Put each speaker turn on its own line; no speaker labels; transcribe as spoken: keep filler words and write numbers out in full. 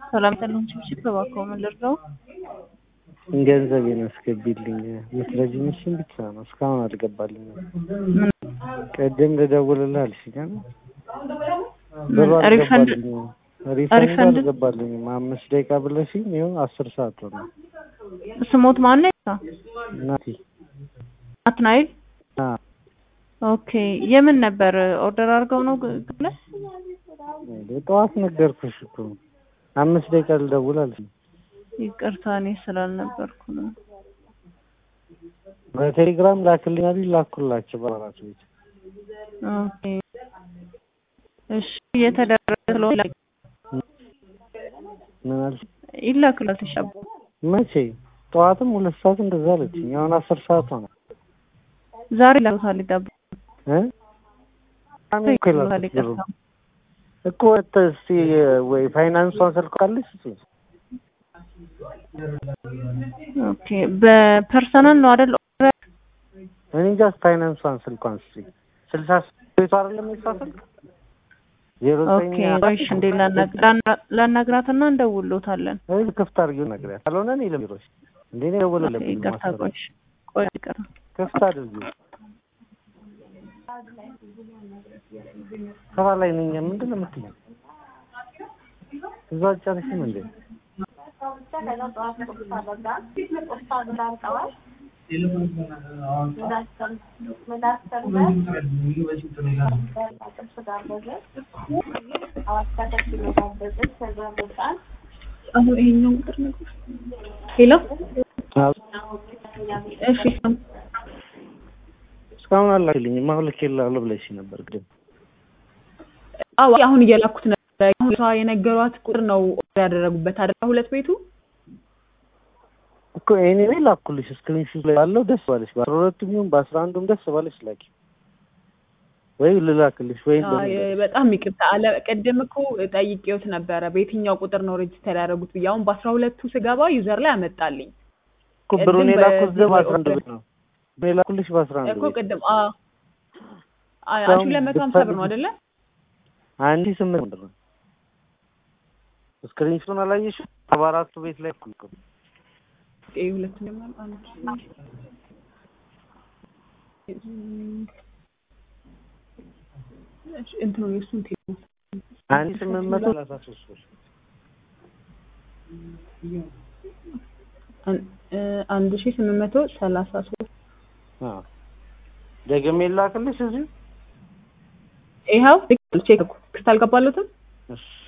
ሰላም ተነም ችብችብ ተባከው መልርዳው
ገንዘቤን አስገቢልኝ መስረጂኝ እሺን ብቻ ነው እስካሁን አልገባልኝ ቀደም ልደውልልህ አልሽኝ ብሩ አልገባልኝ ሪፈንድ አልገባልኝ አምስት ደቂቃ ብለሽኝ ይኸው አስር ሰዓት ሆነ
ስሞት ማን ነው
ናቲ
አትናይል
አ
ኦኬ የምን ነበር ኦርደር አድርገው ነው ግለ
ጠዋት ነገርኩሽ እኮ አምስት ደቂቃ ልደውል አልሽኝ
ይቅርታ እኔ ስላልነበርኩ ነው
በቴሌግራም ላክልኝ አይደል ላኩላችሁ በራሱ ቤት
ኦኬ እሺ የተደረገው ላይ
ምን አልሽ
ይላክላል ተሻብ
መቼ ጠዋትም ሁለት ሰዓት እንደዛ አለችኝ አሁን አስር ሰዓት ሆነ
ዛሬ ላውታል ይጣብ
እ አሜ ከላል እኮ ተስቲ ወይ ፋይናንሷን ስልካለሽ
ኦኬ በፐርሰናል ነው አይደል
እኔ ጃስት ፋይናንሷን ስልኳን ስልሳ ቤቷ አይደለም ይሳሰል
ኦኬ ወይሽ እንደላ ለናግራትና እንደውሎታለን
እይ ክፍት አድርጊው ነግሪያት አልሆነ እኔ ለምሮሽ እንዴ ነው ደውለለብኝ
ይቅርታ ቆይሽ ቆይ ይቅርታ
ክፍት አድርጊው ከኋላዬ ነኝ ምንድን ነው የምትይው እዛው ጨርሽም እንዴ
አሁን ይሄኛው ቁጥር ነው ሄሎ እሺ
እስካሁን አላልኝም ማውለክ ይላል ብለሽ ነበር ግን
አዎ አሁን እየላኩት ነበር አሁን ሰው የነገሯት ቁጥር ነው ያደረጉበት አይደል ሁለት ቤቱ
እኮ ኤኒዌይ ላኩልሽ ስክሪንሾት ላይ አለው ደስ ባለሽ በአስራ ሁለቱም ይሁን በአስራ አንዱም ደስ ባለሽ ላኪ ወይ ልላክልሽ ወይ
በጣም ይቅርታ አለ ቀደም እኮ ጠይቄውት ነበር በየትኛው ቁጥር ነው ሬጂስተር ያደረጉት ብያውን በአስራ ሁለቱ ስገባ ዩዘር ላይ አመጣልኝ
እኮ ብሩን የላኩት በአስራ አንድ ብር ነው ላኩልሽ በአስራ አንድ
እኮ ቀደም አ አሹ ለመቶ ሃምሳ ብር ነው አይደለ
አንዲ ስምንት ብር ስክሪንሾቱን አላየሽ አባራቱ ቤት ላይ እኮ
እይ ሁለቱም ደግሞ አንድ እሺ እንትኑ የሱን ቴሌ
አንድ ስምንት መቶ ሰላሳ ሶስት ብር
አንድ ሺህ ስምንት መቶ ሰላሳ ሶስት
አዎ ደግሜ ላክልሽ እዚህ
ይሄው ቼክ ክስታል ገባሉትም
እሺ